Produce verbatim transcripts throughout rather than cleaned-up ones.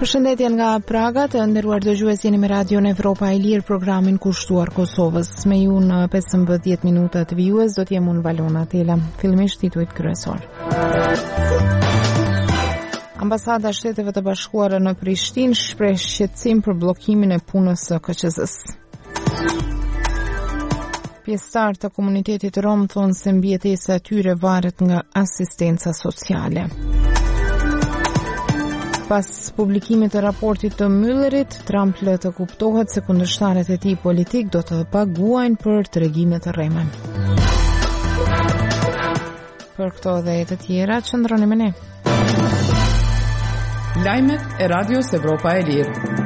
Përshëndetje nga Praga, të nderuar dëgjues, jeni me Radion Evropa e Lirë, programin kushtuar Kosovës. Me ju në pesëmbëdhjetë minuta të vijues do të jem unë Valona Tela. Fillimisht titujt kryesor. Ambasada e Shteteve të Bashkuara në Prishtinë shpreh shqetësim për bllokimin e punës së K Q Z-s. Pjesëtar të komunitetit rom thonë se mbijetesa e tyre varet nga asistenca sociale. Pas publikimit të raportit të Müllerit, Trump lë të kuptohet se kundërshtarët e tij politik do të paguajnë për tregime të rreme. Për këto dhe të tjera, qëndroni me ne. Lajmet e Radios Evropa e Lirë.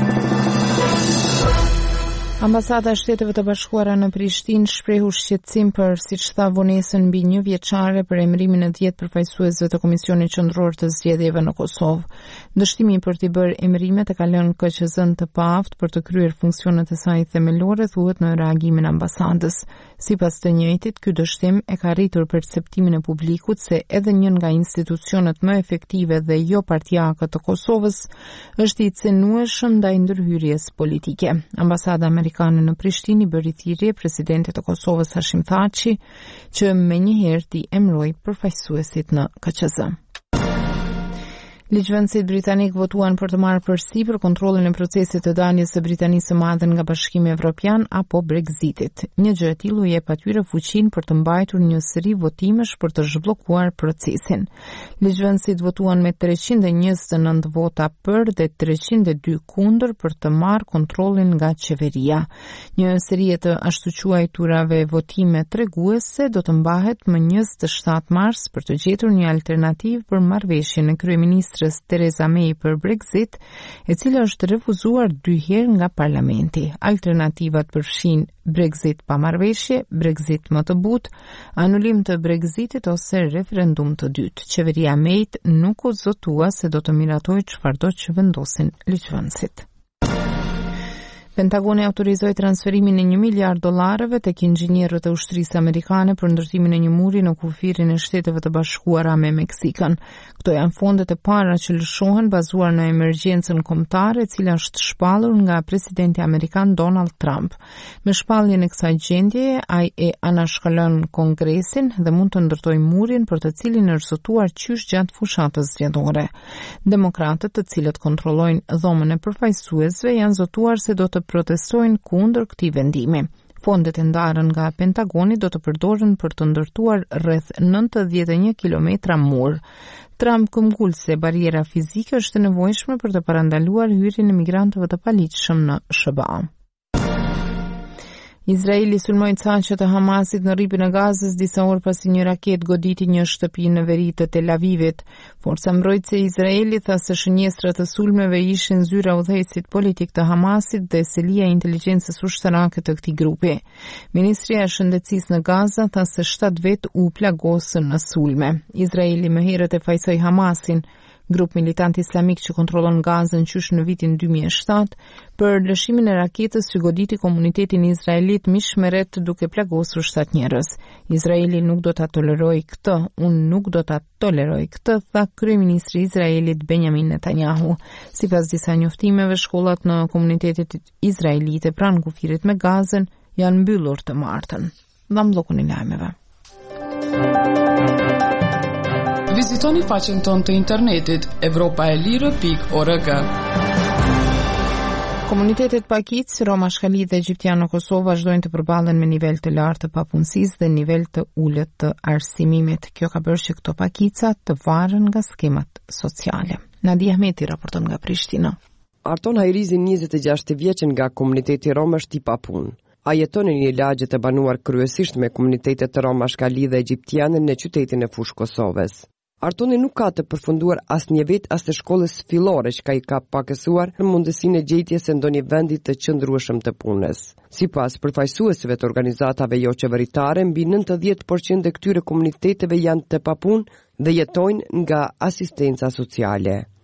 Ambasada e Shteteve të Bashkuara në Prishtinë shprehu shqetësim për, siç tha, vonesën mbi një vjeçare për emërimin e dhjetë përfaqësuesve të Komisionit Qendror të Zgjedhjeve në Kosovë. Dështimi për t'i bërë emërimet e ka lënë K Q Z-n të paaft për të kryer funksionet e saj themelore, thuhet në reagimin e ambasadës. Sipas të njëjtit, ky dështim e ka rritur perceptimin e publikut se edhe një nga institucionet më efektive dhe jo partijake të Kosovës është i cenueshëm ndaj ndërhyrjes politike. Ambasada Amerikane në Prishtinë i bëri thirrje presidentit të Kosovës Hashim Thaçi që menjëherë t'i emëroi përfaqësuesit në K Q Z. Ligjvënësit britanik votuan për të marrë përsipër kontrollin e procesit të daljes së Britanisë së Madhe nga Bashkimi Evropian apo Brexitit. Një gjë e tillë u jep atyre fuqinë për të mbajtur një seri votimesh për të zhbllokuar procesin. Ligjvënësit votuan me treqind e njëzet e nëntë vota për dhe treqind e dy kundër për të marrë kontrollin nga qeveria. Një seri të ashtu quajturave votime treguese do të mbahet më njëzet e shtatë mars për të gjetur një alternativë për marrëveshjen e kryeministrit Theresa May për Brexit, e cila është refuzuar dy herë nga parlamenti. Alternativat përfshin Brexit pa marrëveshje, Brexit më të butë, anulim të Brexitit ose referendum të dytë. Qeveria May nuk u zotua se do të miratojë çfarëdo që vendosin ligjvënësit. Pentagoni autorizoi transferimin e një miliard dollarëve tek inxhinierët e ushtrisë amerikane për ndërtimin e një muri në kufirin e Shteteve të Bashkuara me Meksikën. Këto janë fondet e para që lëshohen bazuar në emergjencën kombëtare, e cila është shpallur nga presidenti amerikan Donald Trump. Me shpalljen e kësaj gjendjeje, ai e anashkalon Kongresin dhe mund të ndërtojë murin për të cilin është zotuar qysh gjatë fushatës zgjedhore. Demokratët, të cilët kontrollojnë dhomën e përfaqësuesve, janë zotuar se do të protestojnë kundër këtij vendimi. Fondet e ndarën nga Pentagoni do të përdoren për të ndërtuar rreth nëntëdhjetë e një kilometra mur. Trump këmbgul se bariera fizike është e nevojshme për të parandaluar hyrjen e migrantëve të paligjshëm në S B A. Izraeli sulmoi caqe të Hamasit në rripin e Gazës disa orë pasi një raket goditi një shtëpi në veri të Tel Avivit. Forca mbrojtëse e Izraelit tha se shënjestrat të sulmeve ishin zyra udhëheqësit politik të Hamasit dhe selia e inteligjencës ushtarake të këtij grupi. Ministria e Shëndetësisë në Gaza tha se shtatë vet u plagosën në sulme. Izraeli më herët e fajsoi Hamasin, grup militant islamik që kontrollon Gazën qysh në vitin dy mijë e shtatë, për lëshimin e raketës që goditi komunitetin izraelit mishmeret duke plagosur shtatë njerëz. Izraeli nuk do ta tolerojë këtë, unë nuk do ta toleroj këtë, tha kryeministri i Izraelit Benjamin Netanyahu. Sipas disa njoftimeve, shkollat në komunitetet izraelite pranë kufirit me Gazën janë mbyllur të martën. Dham bllokun e lajmeve. Vizitoni faqen tonë të internetit evropa e lirë pikë org. Komunitetet pakic, Roma, Shkali dhe Egjiptian në Kosovë vazhdojnë të përballen me nivel të lartë të papunësisë dhe nivel të ulët të arsimimit. Kjo ka bërë që këto pakica të varen nga skemat sociale. Nadia Ahmeti raporton nga Prishtina. Arton Hajrizi, njëzet e gjashtë vjeçën nga komuniteti rom, është i papunë. A jeton në një lagje të banuar kryesisht me komunitetet të Roma, Shkali dhe Egjiptiane në qytetin e fushë Kosovës. Artoni nuk ka të përfunduar as një vit as të shkollës fillore që ka i ka pakësuar në mundësinë e gjetjes së ndonjë vendi të qëndrueshëm të punës. Sipas përfaqësuesve të organizatave jo qeveritare, mbi nëntëdhjetë përqind e këtyre komuniteteve janë të papunë dhe jetojnë nga asistenca sociale.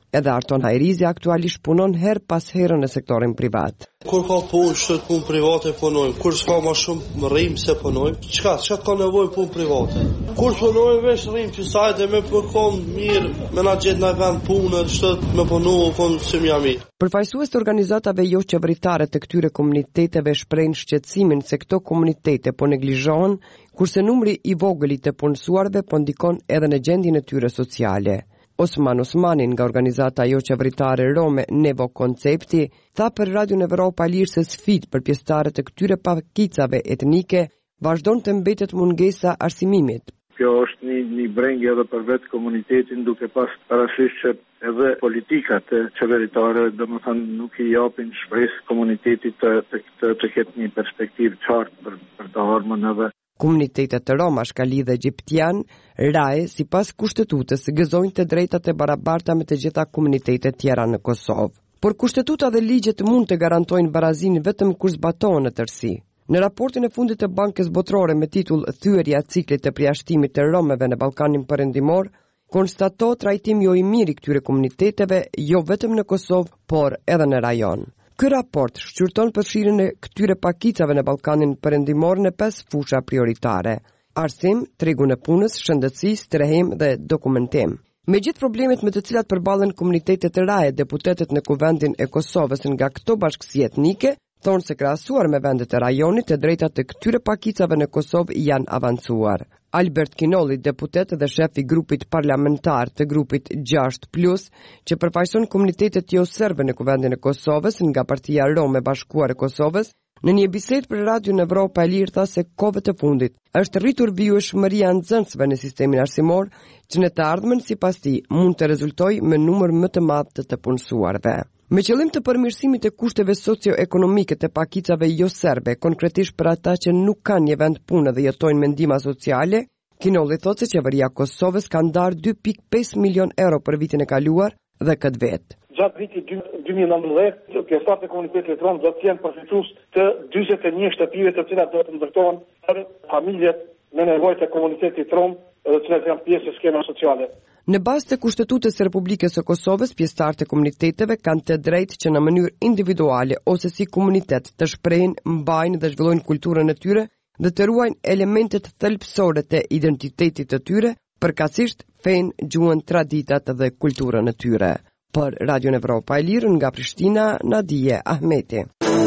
Edhe Arton Hajrizi aktualisht punon her pas herë në sektorin privat. Kur ka punë, shtet punë private punojmë, kur s'ka më shumë rrim se punojmë, çka, çka ka nevojë punë private. Kur punojmë veç rrim që sajtë me përkom mirë, me na gjetë në vend punë, shtet me punu, punë si mja mirë. Përfaqësues të organizatave jo qeveritare të këtyre komuniteteve shprehin shqetësimin se këto komunitete po neglizhohen, kurse numri i vogël i të punësuarve po ndikon edhe në gjendjen e tyre sociale. Osman Osmanin nga organizata jo qeveritare Rome Nevo Koncepti tha për Radio Evropa Lirë se sfidë për pjesëtarët e këtyre pakicave etnike vazhdon të mbetet mungesa arsimimit. Kjo është një, një brengje edhe për vetë komunitetin, duke pas parasysh që edhe politikat e qeveritare do më thënë nuk i japin shpresë komunitetit të, të, të, të ketë një perspektivë qartë për, për të ardhmen edhe. Komunitetet të Roma, Shkali dhe Egjiptian, R A E, si pas kushtetutës, gëzojnë të drejtat e barabarta me të gjitha komunitetet tjera në Kosovë. Por kushtetuta dhe ligjet mund të garantojnë barazinë vetëm kur zbatohen në tërësi. Në raportin e fundit të Bankës Botërore me titull Thyerja e ciklit të përjashtimit të Romëve në Ballkanin Perëndimor, konstatohet trajtim jo i mirë i këtyre komuniteteve, jo vetëm në Kosovë, por edhe në rajon. Ky raport shqyrton përfshirjen e këtyre pakicave në Ballkanin Perëndimor në pesë fusha prioritare: arsim, tregun e punës, shëndetësi, strehim dhe dokumentim. Me gjithë problemet me të cilat përballen komunitetet e R A E, deputetët në Kuvendin e Kosovës nga këto bashkësi etnike thonë se krahasuar me vendet e rajonit, të drejtat të këtyre pakicave në Kosovë janë avancuar. Albert Kinolli, deputet dhe shef i grupit parlamentar të grupit gjashtë plus, që përfaqëson komunitetet jo serbe në Kuvendin e Kosovës nga Partia Rome e Bashkuar e Kosovës, në një bisedë për Radio Evropa e Lirë tha se kohëve të fundit është rritur vijshmëria e nxënësve në sistemin arsimor, që në të ardhmen sipas tij mund të rezultojë me numër më të madh të të punësuarve. Me qëllim të përmirësimit të kushteve socio-ekonomike të pakicave jo serbe, konkretisht për ata që nuk kanë një vend pune dhe jetojnë me ndihma sociale, Kinolli thotë se qeveria e Kosovës ka ndarë dy pikë pesë milion euro për vitin e kaluar dhe këtë vit. Gjatë vitit dy mijë e nëntëdhjetë, pjesëtarët e komunitetit rom do të jenë përfitues të dyzet e një shtëpive të cilat do të ndërtohen për familjet me nevojë të komunitetit rom dhe të cilat janë pjesë e skemave sociale. Në bazë të Kushtetutës së Republikës së Kosovës, pjesëtarët e komuniteteve kanë të drejtë që në mënyrë individuale ose si komunitet të shprehin, mbajnë dhe zhvillojnë kulturën e tyre dhe të ruajnë elementet thelbësore të identitetit të tyre, përkatësisht fenë, gjuhën, traditat dhe kulturën e tyre. Për Radio Evropa e Lirë nga Prishtina, Nadije Ahmeti.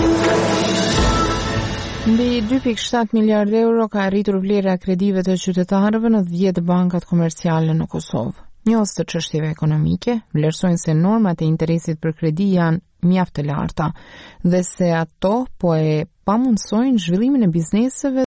Mbi dy pikë shtat miliardë euro ka arritur vlera e kredive të qytetarëve në dhjetë bankat komerciale në Kosovë. Njohës të çështjeve ekonomike vlerësojnë se normat e interesit për kredi janë mjaft të larta dhe se ato po e pamundsojnë zhvillimin e bizneseve